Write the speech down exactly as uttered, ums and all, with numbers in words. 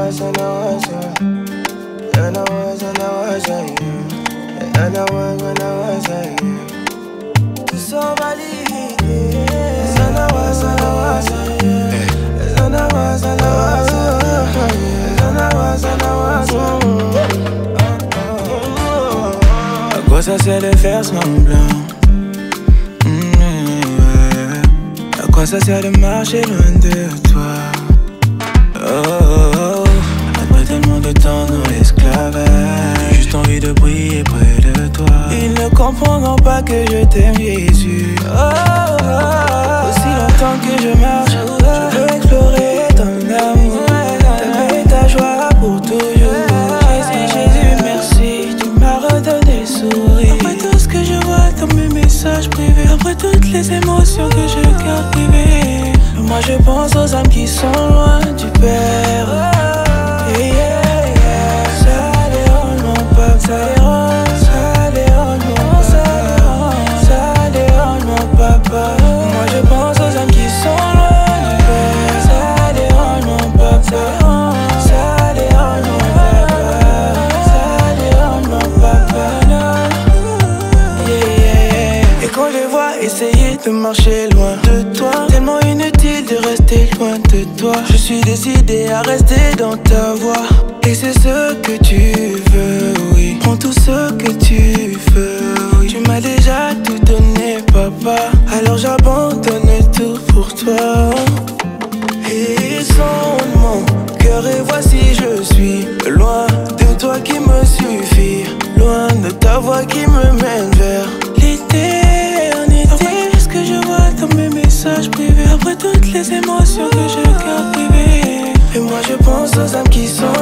Sanawaza, nawaza. Sanawaza, nawaza, yeah. Sanawaza, nawaza, yeah. To somebody, yeah. Sanawaza, nawaza, yeah. Sanawaza, nawaza, yeah. Sanawaza, nawaza. À quoi ça sert de faire semblant? Mmh, ouais. À quoi ça sert de marcher loin de toi? Oh, oh, oh. Après tellement de temps dans l'esclavage, juste envie de briller près de toi. Ils ne comprendront pas que je t'aime, Jésus. Oh, oh, oh. Aussi longtemps que je marche, je veux explorer ton amour, ta paix, ta joie pour toujours. Jésus, Jésus, merci, tu m'as redonné le sourire. Après tout ce que je vois dans mes messages privés, après toutes les émotions que je garde privées, moi je pense aux âmes qui sont loin du Père. Yeah, yeah, yeah. Ça dérange mon peuple, ça dérange, ça dérange mon peuple, ça dérange mon papa. Moi je pense aux âmes qui sont loin du Père. Ça dérange mon peuple, ça dérange, ça dérange mon papa, ça dérange mon papa. Yeah, yeah, yeah. Et quand je vois essayer de marcher loin de toi, tellement inutile de rester loin de toi, je suis décidé à rester dans ta voie. Et c'est ce que tu veux, oui. Prends tout ce que tu veux, oui. Tu m'as déjà tout donné, papa, alors j'abandonne tout pour toi. Et sonde mon cœur et voici je suis loin de toi qui me suffit, loin de ta voix qui me mène vers l'éternité. Après ce que je vois dans mes messages privés, après toutes les émotions que je garde privées, et moi je pense aux âmes qui sont